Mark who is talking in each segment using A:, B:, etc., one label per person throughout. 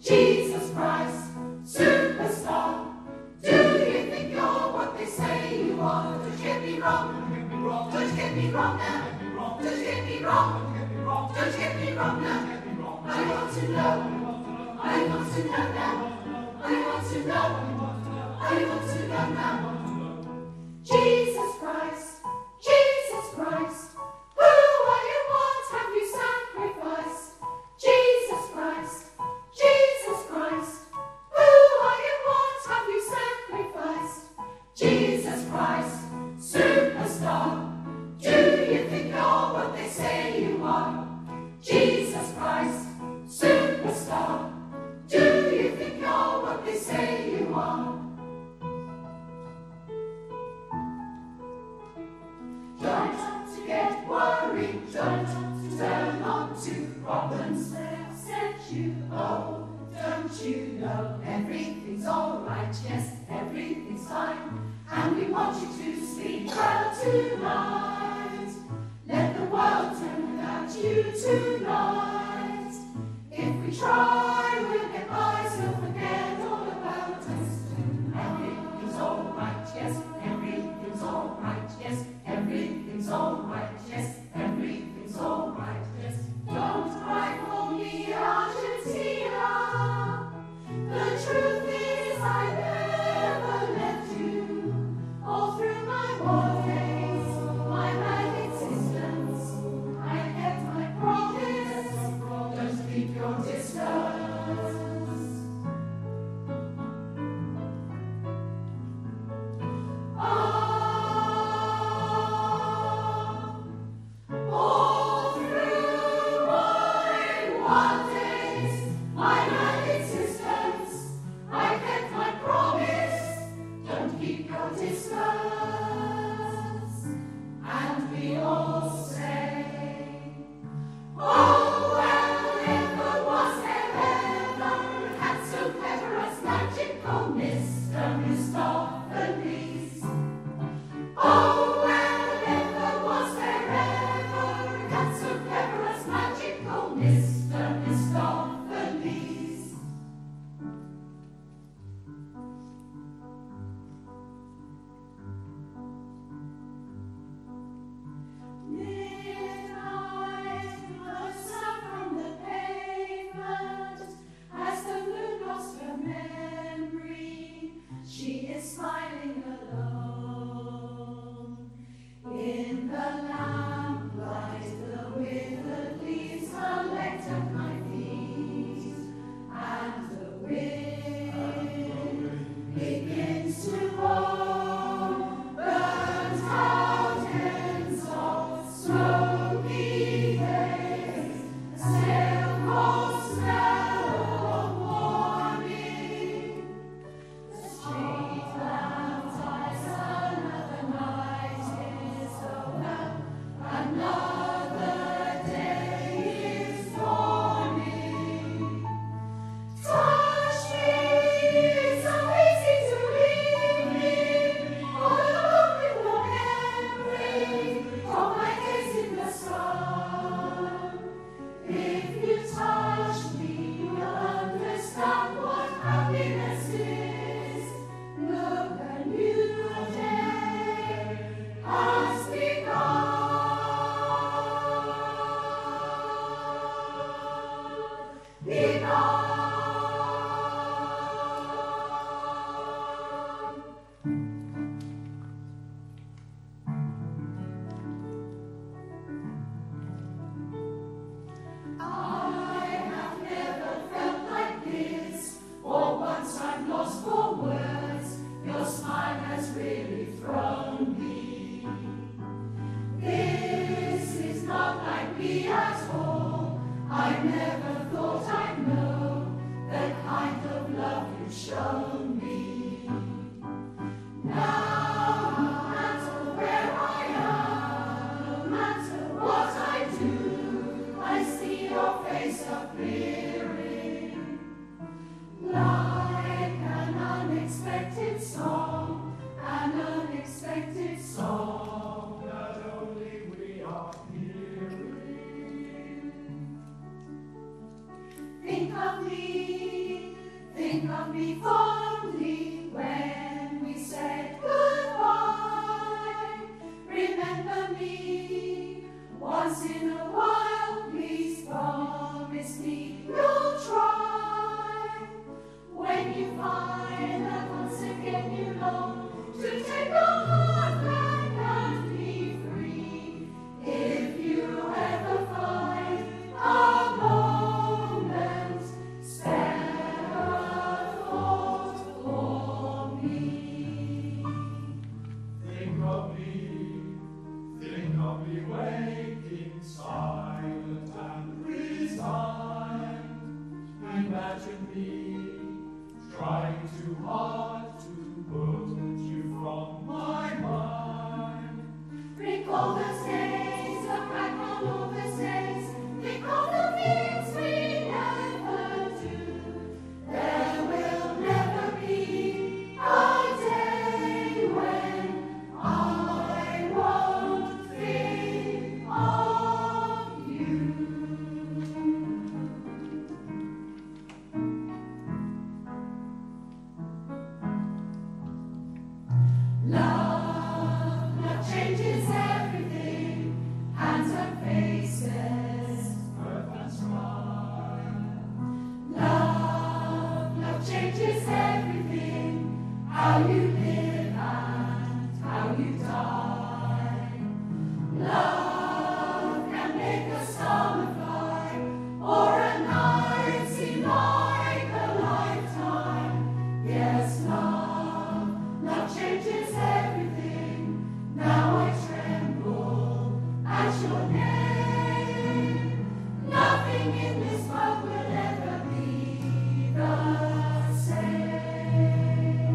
A: Jesus Christ, superstar. Do you think you're what they say you are? Don't you get me wrong, don't you get me wrong now. Don't you get me wrong, don't you get me wrong now. I want to know, I want to know now. I want to know, I want to know now. Jesus Christ, Jesus Christ, who are you, what have you sacrificed? Jesus Christ, Jesus Christ, who are you, what have you sacrificed? Jesus Christ, superstar. Do you think you're what they say you are? Jesus Christ, superstar. Do you think you're what they say you are? Don't get worried, don't turn on to problems they'll set you. Oh, don't you know everything's alright? Yes, everything's fine. And we want you to sleep well tonight. Let the world turn without you tonight. If we try, we'll get by, so forget all about us. Everything's alright, yes, everything's alright, yes, everything's alright, yes, everything's alright, yes. Don't cry for me, Argentina. The truth is I never left you. All through my war days, my mad existence, I kept my promise. Don't keep your distance. All through my war days, my mad existence, I kept my promise. Don't keep your distance. And we all say, oh, well, never was there ever a cat so clever as magical Mr. Mistopheles. Oh, well, never was there ever a cat so clever as magical Mr. Mistopheles. Midnight looks up from the pavement as the moon lost her memory. She is smiling alone. In the lamplight, the withered leaves collect at my feet, and the wind begins to blow. Burnt out ends of smoky days, a stale cold smell of morning. The street lamp dies, another night is over, another day is dawning. Touch me, so easy to leave me, all alone with no memory of my days in the sun. If you touch me, you'll understand what happiness is. Look, a new day has begun. I have never felt like this. For once I'm lost for words. Your smile has really thrown me. This is not like me at all. I never thought I'd know the kind of love you've shown me. Now, no matter where I am, no matter what I do, I see your face appearing. Like an unexpected song, an unexpected song that only we are hearing. miss me, you'll try. When you find that once again you long to take a hard hand and be free, if you ever find a moment, spare a thought for me.
B: Think of me waking silent and resigned. Imagine me trying too hard to put you from my mind.
A: Recall those days, look back on all those days, think of the things we never do. There will never be a day when I won't think of you. Love changes everything, hands and faces,
B: Earth and sky.
A: love changes everything, how you live and how you die. Love can make a summer fly, or a night seem like a lifetime. Yes, love changes everything. Now I tremble at your name. Nothing in this world will ever be the same.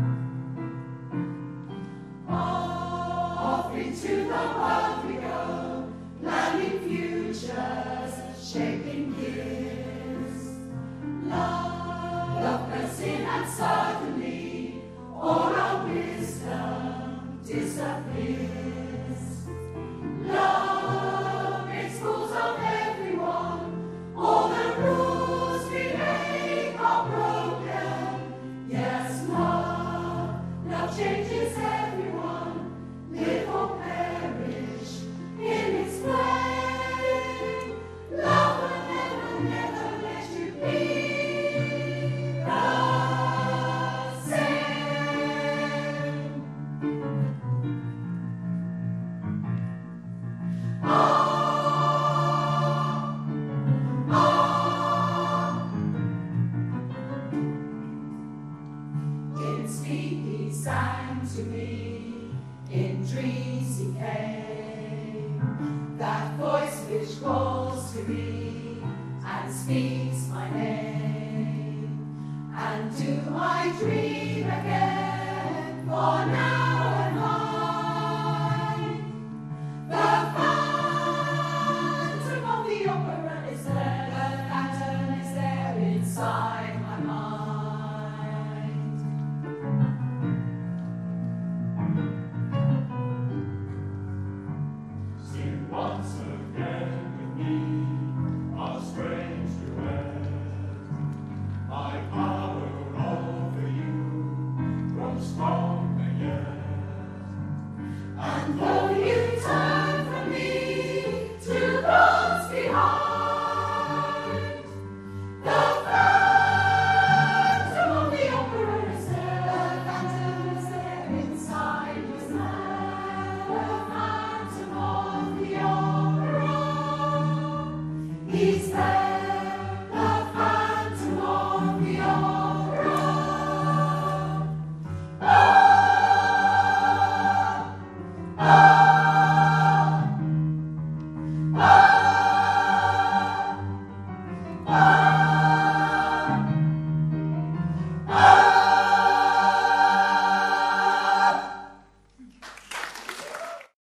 A: Off into the world we go, planning futures, shaping years. Love bursts in and suddenly all our wisdom disappears. Love makes fools of everyone, all the rules we make are broken. Yes, love changes everyone, live or perish in its flame. Love will never, never let you be the same. In sleep he sang to me, in dreams he came. That voice which calls to me and speaks my name. And do I dream again? For now